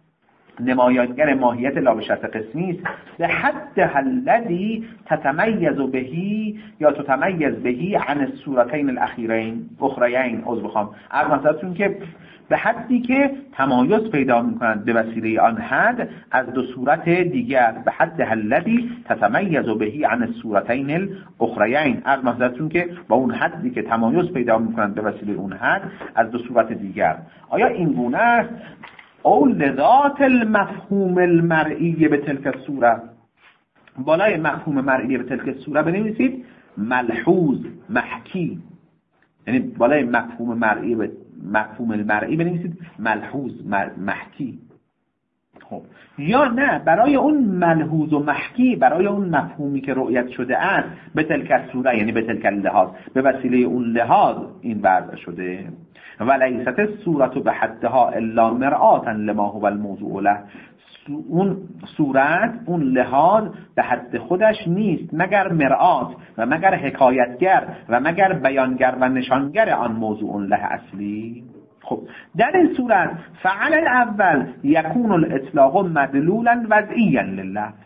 نمایانگر ماهیت لا به شرط قسمی است به حد الذی تتمیز بهی یا تتمیز بهی عن الصورتین الاخیرین اخریین از مثلتون که به حدی که تمایز پیدا می‌کنند به وسیله آن حد از دو صورت دیگر به حد الذی تتمیز بهی عن الصورتین الاخریین از مثلتون که با اون حدی که تمایز پیدا می‌کنند به وسیله اون حد از دو صورت دیگر. آیا این گونه است او لذات المفهوم المرئی به تلک الصوره؟ بالای مفهوم مرئی به تلک الصوره بنویسید ملحوظ محکی، یعنی بالای مفهوم مرئی به مفهوم المرئی بنویسید ملحوظ محکی. خب یا نه برای اون ملحوظ و محکی، برای اون مفهومی که رؤیت شده است به تلک الصوره یعنی به تلک اللحاظ، به وسیله اون لحاظ این وضع شده. ولیست الصورت به حدها الا مرآتا لما هو الموضوع له. اون صورت، اون لحاظ به حد خودش نیست مگر مرآت و مگر حکایتگر و مگر بیانگر و نشانگر آن موضوع له اصلی. خب در این صورت فعل الاول یکون الاطلاق مدلولا وضعیا لللفظ.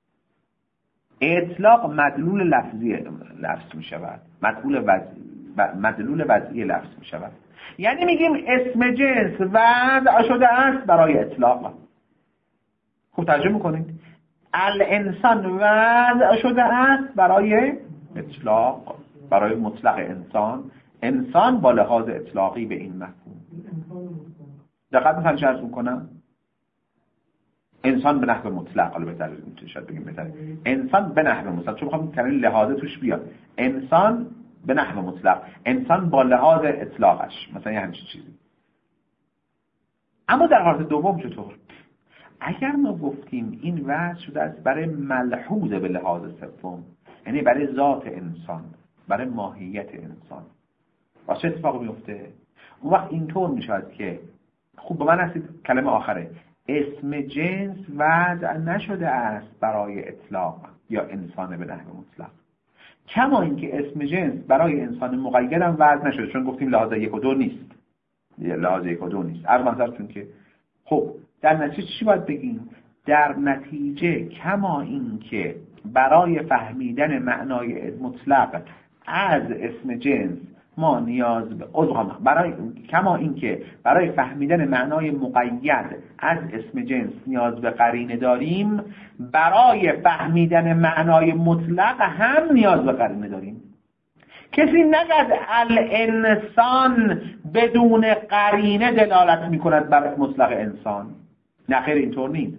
اطلاق مدلول لفظی لفظ می شود، مدلول وضعی لفظ می شود. یعنی میگیم اسم جنس وضع شده است برای اطلاق. خب ترجمه کنید الانسان وضع شده است برای اطلاق، برای مطلق انسان. انسان با لحاظ اطلاقی به این مفهوم. دقت می‌کنید چه عرض می‌کنم؟ انسان به نحو مطلق، حالا بهتره شاید بگیم بهتره انسان به نحو مطلق، چون می‌خوام کلمه لحاظ توش بیاد. انسان به نحو مطلق، انسان با لحاظ اطلاقش، مثلا یه همچین چیزی. اما در حالت دوم چطور؟ اگر ما گفتیم این وضع شده است برای ملحوظ به لحاظ سوم، یعنی برای ذات انسان، برای ماهیت انسان، و چه اتفاقی میفته؟ اون وقت اینطور میشود که خوب به من هستید کلمه آخره، اسم جنس وضع نشده است برای اطلاق یا انسان به نحو مطلق، کما اینکه اسم جنس برای انسان مقید هم وضع نشده، چون گفتیم لحاظ یک و دو نیست، لحاظ یک و دو نیست. چون که خب در نتیجه چی باید بگیم؟ در نتیجه کما اینکه برای فهمیدن معنای مطلق از اسم جنس ما نیاز به کما اینکه برای فهمیدن معنای مقید از اسم جنس نیاز به قرینه داریم، برای فهمیدن معنای مطلق هم نیاز به قرینه داریم. کسی نگد الانسان بدون قرینه دلالت میکند بر مطلق انسان. نه خیر، اینطور نیست.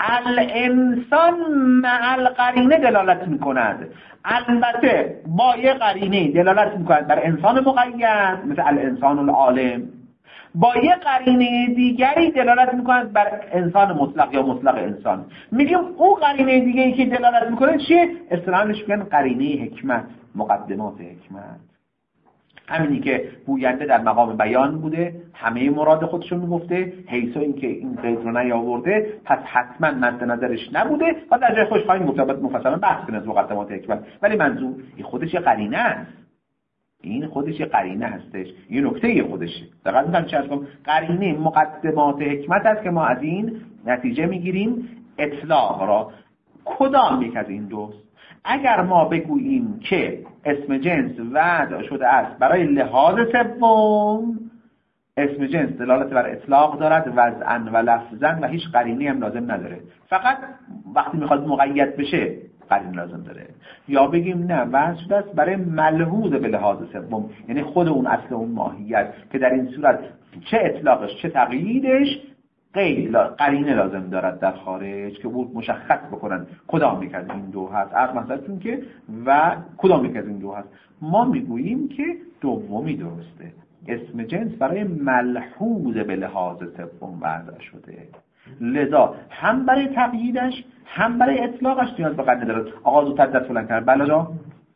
الانسان مع القرینه دلالت میکند، البته با یه قرینه دلالت میکند بر انسان مقید مثل الانسان العالم، با یه قرینه دیگری دلالت میکند بر انسان مطلق یا مطلق انسان. میگیم اون قرینه دیگری که دلالت میکنه چیه؟ اصطلاحاً میگن قرینه حکمت، مقدمات حکمت. همینی که گوینده در مقام بیان بوده، همه مراد خودشو میگفته، حیث اینکه این قید رو نیاورده پس حتما مد نظرش نبوده و در جای خودش خواهیم گفت بعد مفصلا بحث کنیم از مقدمات حکمت. ولی منظور این خودش یه قرینه است، این خودش یه قرینه هستش، یه نکته خودشه. دقیقاً من چه هستم؟ قرینه مقدمات حکمت است که ما از این نتیجه میگیریم اطلاق را. کدام یک از این دوست؟ اگر ما بگوییم که اسم جنس وضع شده است برای لحاظ سوم، اسم جنس دلالت بر اطلاق دارد وضعاً و لفظاً و هیچ قرینه‌ای هم لازم نداره، فقط وقتی میخواد مقید بشه قرینه لازم داره. یا بگیم نه، وضع شده است برای ملحوظ به لحاظ سوم، یعنی خود اون اصل اون ماهیت که در این صورت چه اطلاقش چه تقییدش قرینه لازم دارد در خارج که بود مشخص بکنن کدام یک از این دو هست. از مثلا که و کدام یک از این دو هست، ما میگوییم که دومی درسته، اسم جنس برای ملحوظ به لحاظ سوم وضع شده، لذا هم برای تقییدش هم برای اطلاقش نیاز به قرینه دارد. آقا زودتر دست بلند کرد. بله جا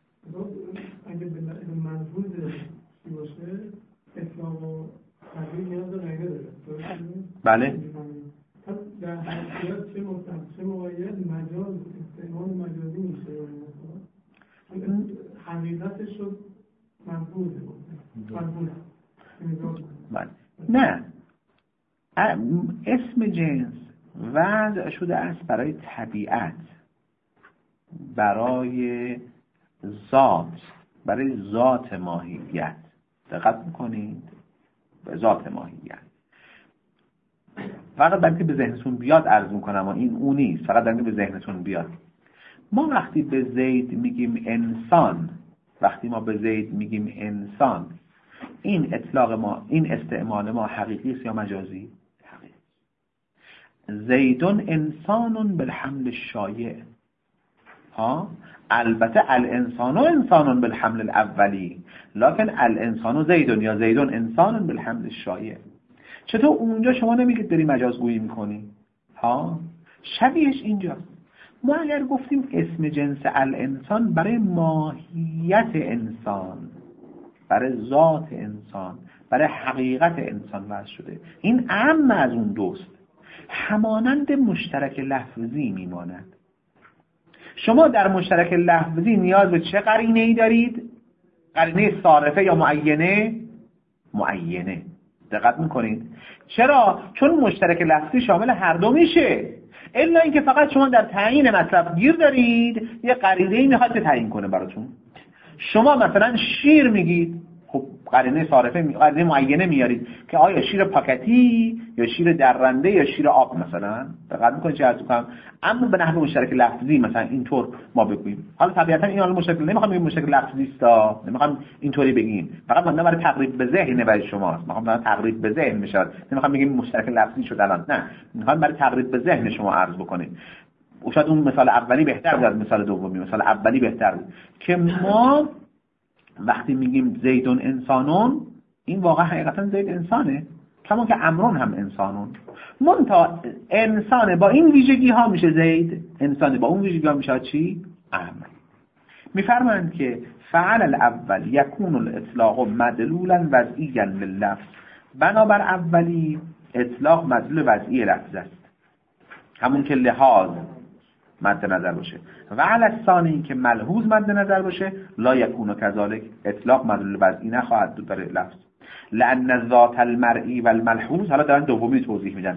اگه به ملحوظ باشه اطلاق و تقیید نیاز به قرینه داره. بله. در حقیقت چه مقاید مجاز استعمال مجازی میشه حقیقتش رو منفوذه بله. نه، اسم جنس وضع شده است برای طبیعت، برای ذات، برای ذات ماهیت. دقت میکنید؟ به ذات ماهیت. فقط برای که به ذهنتون بیاد عرض میکنم و این اون نیست، فقط برای که به ذهنتون بیاد. ما وقتی به زید میگیم انسان، وقتی ما به زید میگیم انسان، این اطلاق ما، این استعمال ما حقیقی است یا مجازی؟ حقیقی. زیدون انسانون بالحمل الشایع. البته الانسان انسانون بالحمل الاولی، لکن الانسان زیدون یا زیدون انسانون بالحمل الشایع. چطور اونجا شما نمیگید داری مجازگویی میکنی؟ شبیهش اینجاست. ما اگر گفتیم اسم جنس الانسان برای ماهیت انسان، برای ذات انسان، برای حقیقت انسان وضع شده، این اهم از اون دوست. همانند مشترک لفظی میماند. شما در مشترک لفظی نیاز به چه قرینه ای دارید؟ قرینه صارفه یا معینه؟ معینه. دقت میکنید؟ چرا؟ چون مشترک لفظی شامل هر دو میشه، الا اینکه فقط شما در تعیین مطلب گیر دارید، یه قرینه ای میخواد تعیین کنه براتون. شما مثلا شیر میگید، خب قرینه صارفه قرینه معینه میارید که آیا شیر پاکتی یا شیر درنده یا شیر آب مثلا. دقت میکنید چه عرض کنم؟ اما به نحو مشترک لفظی مثلا اینطور ما بگوییم. حالا طبیعتا این حالا مشترک نمیخوام بگیم مشترک لفظی است، نمیخوام اینطوری بگیم، فقط من برای تقریب به ذهن برای شماست، میخوام تقریب به ذهن بشه، نمیخوام بگیم مشترک لفظی شد الان، نه، میخوام برای تقریب به ذهن شما عرض بکنیم. شاید اون مثال اولی بهتر بود از مثال دومی. مثال اولی بهتر بود که ما وقتی میگیم زیدون انسانون، این واقعا حقیقتا زید انسانه، کما که امرون هم انسانون. منتها انسان با این ویژگی ها میشه زید، انسان با اون ویژگی ها میشه چی؟ امر. میفرمایند که فعل الاول یکون الاطلاق مدلولا وضعیا لللفظ. بنابر اولی اطلاق مدلول وضعی لفظ است، همون که لحاظ مد نظر باشه، و علی الثانی که ملحوظ مد نظر باشه لا یکون کذالک، اطلاق مدلول وضعی نخواهد بود برای لفظ. لأن ذات المرئی و الملحوظ، حالا دارن دومی توضیح میدن،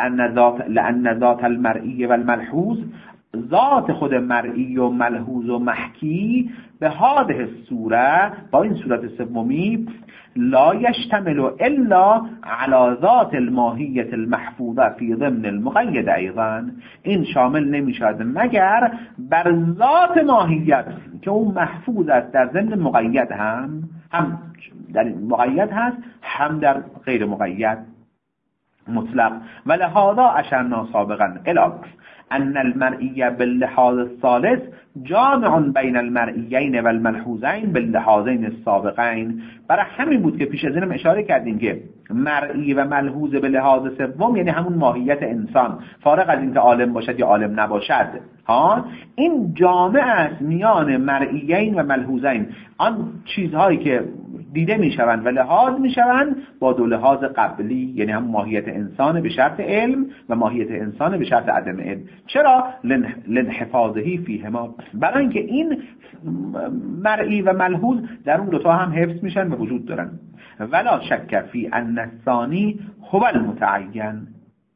لأن ذات المرئی و الملحوظ، ذات خود مرئی و ملحوظ و محکی به هذه صورت، با این صورت سومی، لا یشتمل الا على ذات الماهیت المحفوظه فی ضمن المقید ایضا، این شامل نمیشد مگر بر ذات ماهیت که اون محفوظ است در ضمن مقید، هم در مقید هست، هم در غیر مقید مطلق. ولهذا اشرنا سابقا الی ان المرئی باللحاظ الثالث جامع بین المرئیین و الملحوظین باللحاظین السابقین. برای همین بود که پیش از اینم اشاره کردیم که مرئی و ملحوظ به لحاظ سوم یعنی همون ماهیت انسان، فارغ از اینکه عالم باشد یا عالم نباشد، این جامع است میان مرئیین و ملحوظین، آن چیزهایی که دیده میشوند و لحاظ میشوند با دو لحاظ قبلی، یعنی هم ماهیت انسان به شرط علم و ماهیت انسان به شرط عدم علم. چرا؟ لانحفاظهی فیهما، برای اینکه این مرئی و ملحوظ در اون دوتا هم حفظ میشن و وجود دارن. ولا شک فی ان الثانی هو المتعین،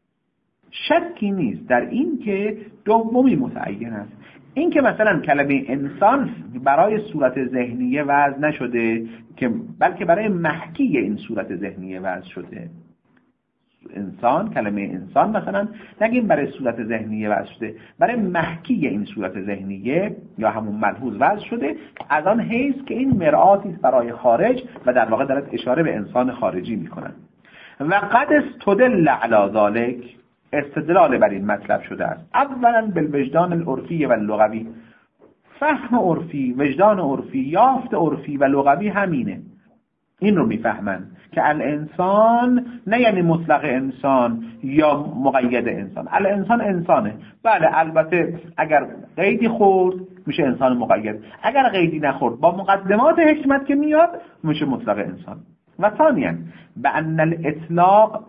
شکی نیست در این که دومی متعین است. این که مثلا کلمه انسان برای صورت ذهنیه وضع نشده، که بلکه برای محکی این صورت ذهنیه وضع شده. انسان، کلمه انسان مثلا نگیم برای صورت ذهنیه وضع شده، برای محکی این صورت ذهنیه یا همون ملحوظ وضع شده، از آن حیث که این مرآتی است برای خارج و در واقع دارد اشاره به انسان خارجی میکنن. و قد استدل علی ذلک، استدلال بر این مطلب شده است. اولا بالوجدان العرفی و اللغوی، فهم عرفی، وجدان عرفی، یافت عرفی و لغوی همینه، این رو میفهمن که الانسان نه یعنی مطلق انسان یا مقید انسان. الانسان انسانه، بله، البته اگر قیدی خورد میشه انسان مقید، اگر قیدی نخورد با مقدمات حکمت که میاد میشه مطلق انسان. و ثانیا بأن الاطلاق،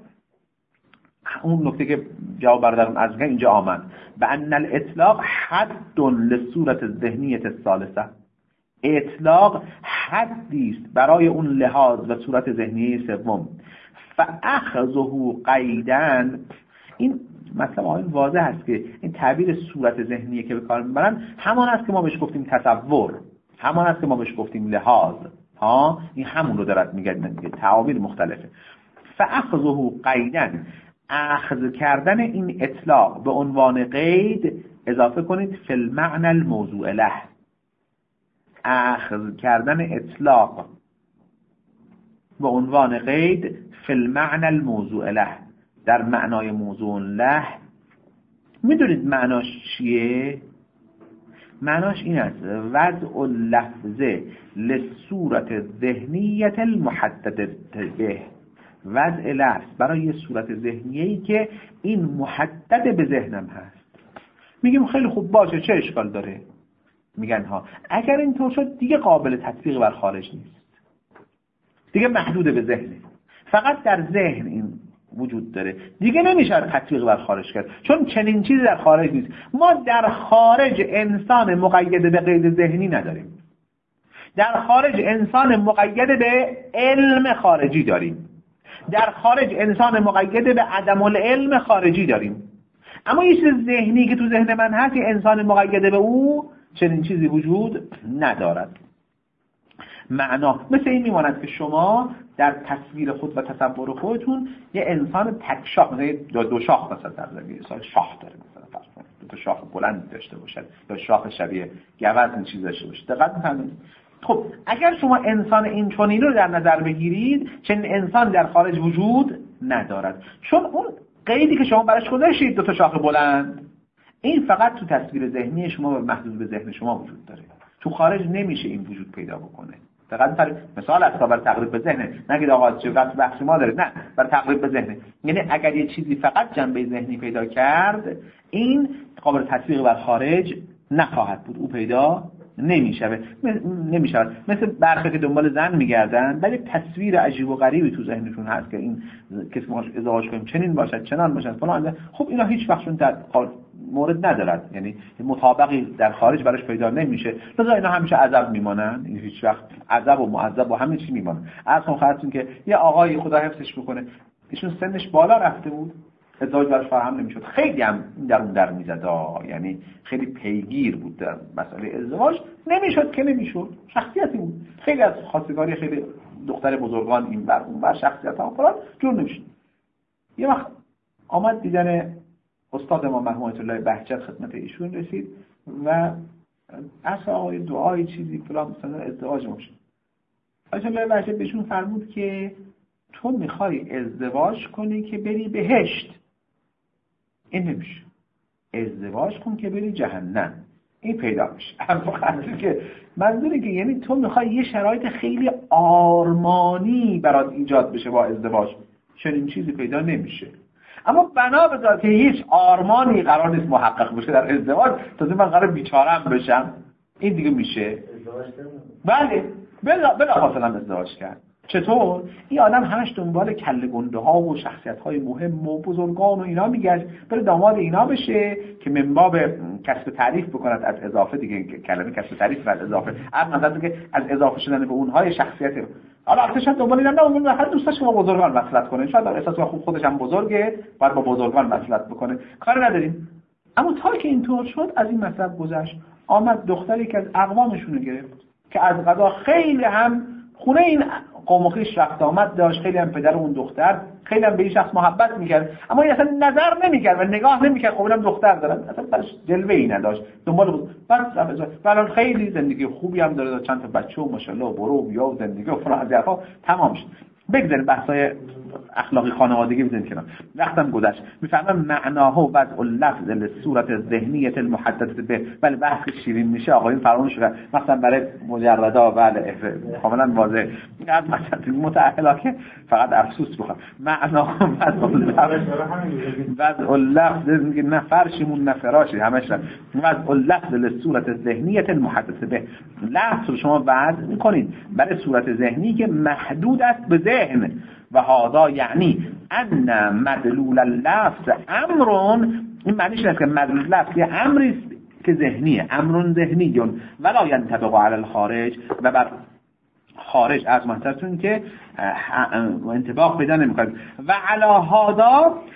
اون نکته که جواب بردارم از اینجا آمد، بأن الاطلاق حد للصورت الذهنیه الثالثه، اطلاق حدی است برای اون لحاظ و صورت ذهنی سوم. فاخذه قیدن، این مطلب آقایون واضح هست که این تعبیر صورت ذهنیه که به کار میبرن همان است که ما بهش گفتیم تصور، همان است که ما بهش گفتیم لحاظ. این همون رو دارد میگه، تعابیر مختلفه. فاخذه قیدا، اخذ کردن این اطلاق به عنوان قید، اضافه کنید فی المعنى الموضوع له. اخذ کردن اطلاق به عنوان قید فی المعنى الموضوع له، در معنای موضوع له. میدونید معناش چیه؟ معناش این است وضع اللفظه لصورت ذهنیت المحدد به، وضع لفظ برای یه صورت ذهنیه‌ای که این محدد به ذهنم هست. میگیم خیلی خوب باشه، چه اشکال داره؟ میگن اگر اینطور شد دیگه قابل تطبیق بر خارج نیست، دیگه محدود به ذهنه، فقط در ذهن این وجود داره، دیگه نمیشه تطبیق بر خارج کرد، چون چنین چیزی در خارج نیست. ما در خارج انسان مقید به قید ذهنی نداریم، در خارج انسان مقید به علم خارجی داریم، در خارج انسان مقید به عدم العلم خارجی داریم. اما یه چیز ذهنی که تو ذهن من هست، یه انسان مقید به او، چنین چیزی وجود ندارد. معنا مثل این میماند که شما در تصویر خود و تصور خودتون یه انسان تک شاخ، مثلا دو شاخ مثلا در زمین شاخ داره، مثلا فرض کنید دو تا شاخ بلند داشته باشد یا شاخ شبیه گوز این چیز داشته باشه. دقت می‌فرمایید؟ خب اگر شما انسان این چنین رو در نظر بگیرید، چنین انسان در خارج وجود ندارد، چون اون قیدی که شما براش گذاشتید دو تا شاخ بلند، این فقط تو تصویر ذهنی شما و محدود به ذهن شما وجود داره، تو خارج نمیشه این وجود پیدا بکنه. دقیقاً مثال است برای تقریب به ذهن، نگید آقا چه بحث ما داره، نه، برای تقریب به ذهن. یعنی اگر یه چیزی فقط جنبه ذهنی پیدا کرد، این قابل تطبیق بر خارج نخواهد بود، او پیدا نمیشه. مثل برخی که دنبال زن میگردن، ولی تصویر عجیب و غریبی تو ذهنشون هست که این کسی ما ازدواج کنیم چنین باشد چنان باشد فلان. خب اینا هیچ وقتشون در مورد ندارد، یعنی مطابقی در خارج براش پیدا نمیشه، لذا اینا همیشه عذاب میمانن، این هیچ وقت عذاب و معذب و همه چی میمانن. اصلا خاطرتون که یه آقای خدا حفظش بکنه، ایشون سنش بالا رفته بود، ازدواج براش فراهم نمیشد، خیلی هم در میزد، یعنی خیلی پیگیر بود در مسئله ازدواج، نمیشد که نمیشد، شخصیتی بود، خیلی از خواستگاری خیلی دختر بزرگان این بر اون بر شخصیت ها فلان جور نمیشد. یه وقت آمد دیدن استاد ما مرحوم آیت الله بهجت خدمت ایشون رسید و اصلا دعای چیزی فلان مثلا ازدواج میشه. آیت الله بهجت بهشون فرمود که تو میخوای ازدواج کنی که بری بهشت، این نمیشه، ازدواج کن که بری جهنم، این پیدا میشه. که منظوری که یعنی تو میخوای یه شرایط خیلی آرمانی برات ایجاد بشه با ازدواج، چنین چیزی پیدا نمیشه. اما بنا به ذات هیچ آرمانی قرار نیست محقق بشه در ازدواج، تازه من قرار بیچارم بشم، این دیگه میشه ازدواج کردن. بله بلافاصله ازدواج کرد. چطور؟ این آدم همش دنبال کله گنده ها و شخصیت های مهم و بزرگان و اینا میگشت، بره داماد اینا بشه که من باب کسب تعریف بکند از اضافه، دیگه کلمه کسب تعریف و از اضافه از که از اضافه شدن به اونهای شخصیت. حالا اصلا شاید دنبال اینا، اون هر دوستاش با بزرگان وصلت کنه، شاید احساس خوب خودش هم بزرگه، باید با بزرگان وصلت بکنه، کار نداریم. اما تا که اینطور شد از این مطلب گذشت، آمد دختری که از اقوامشون گرفت که از قضا خیلی هم خونه این قوم و خویش رفت آمد داشت، خیلی هم پدر اون دختر خیلی هم به این شخص محبت میکرد، اما اصلا نظر نمیکرد و نگاه نمیکرد، خب اینم دختر دارن، اصلا براش جلوه‌ای نداشت، دنبال بود. بعد خیلی زندگی خوبی هم داره، چند تا بچه و ماشاءالله و برو و بیا و زندگی و فلان از حرفا تمام شد. بگذاریم بحث‌های اخلاقی خانوادگی بزنید کنار، وقتم گذشت. میفهمم معناها و وضع اللفظ لصورت ذهنیت المحدده به، ولی بحث شیرین میشه آقایون فراموش کردن، مثلا برای مجردا بله کاملا واضحه، از مثلا متأهلا که فقط افسوس بخوام معناها وضع اللفظ میگه نه فرشمون نه فراشی همش وضع اللفظ لصورت ذهنیت المحدده به، لفظ رو شما وضع میکنید برای صورت ذهنی که محدود است به ذهن و هذا یعنی ان مدلول اللفظ امرون، این معنیش است که مدلول لفظ یه امری که ذهنیه، امرون ذهنیون ولا ينطبق على الخارج، و بر خارج از منطقتون که انطباق پیدا نمی‌کنه. و علی هذا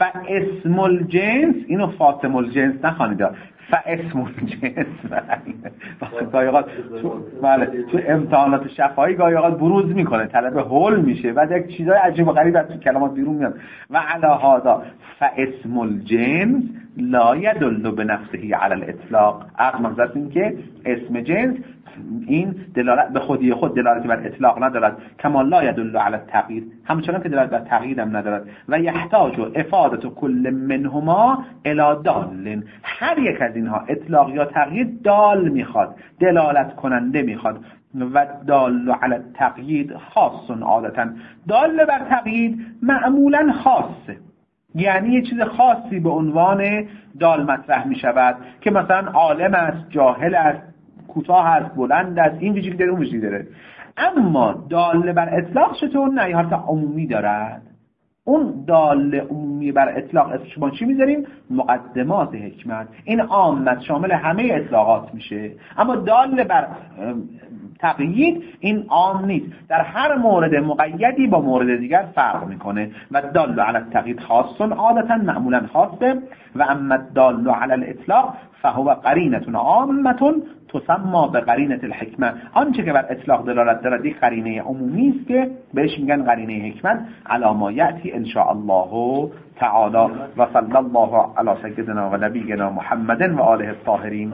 فاسم الجنس، اینو فاطم الجنس نخوانید، فاسم الجنس. گاهی اوقات تو امتحانات شفاهی گاهی اوقات بروز میکنه، طلب هول میشه و یک چیزای عجیب و غریب از تو کلمات بیرون میاد. و علی هذا فاسم الجنس لا يدل بنفسه على الاطلاق. مقصد این که اسم جنس این دلالت به خودی خود دلالتی بر اطلاق ندارد، کما لا يدل على التغییر، همچنان که دلالت بر تغییر هم ندارد. و یحتاج افاده کل منهما الی دال، هر یک از اینها اطلاق یا تغییر دال میخواد، دلالت کننده میخواد. و دال علی التقیید خاص، عادتا دال بر تقیید معمولا خاصه، یعنی یه چیز خاصی به عنوان دال مطرح می شود که مثلا عالم است، جاهل است، کوتاه است، بلند است، این ویژگی داره، اون ویژگی داره. اما دال بر اطلاق چطور؟ نه، یه حالت عمومی دارد. اون دال عمومی بر اطلاق اسمش ما چی میذاریم؟ مقدمات حکمت. این عامت شامل همه اطلاقات میشه. اما دال بر تقیید این عام نیست، در هر مورد مقیدی با مورد دیگر فرق میکنه. و دال علی التقیید خاص، عادتا معمولا خاصه. و اما دال علی الاطلاق فهو قرینه عامه تسمى به قرینه الحکمه. آنچه که بر اطلاق دلالت دارد یک قرینه عمومی است که بهش میگن قرینه حکمت. علی ما یأتی ان شاء الله تعالی. و صلی الله علی سیدنا و نبینا محمد و آله الطاهرین.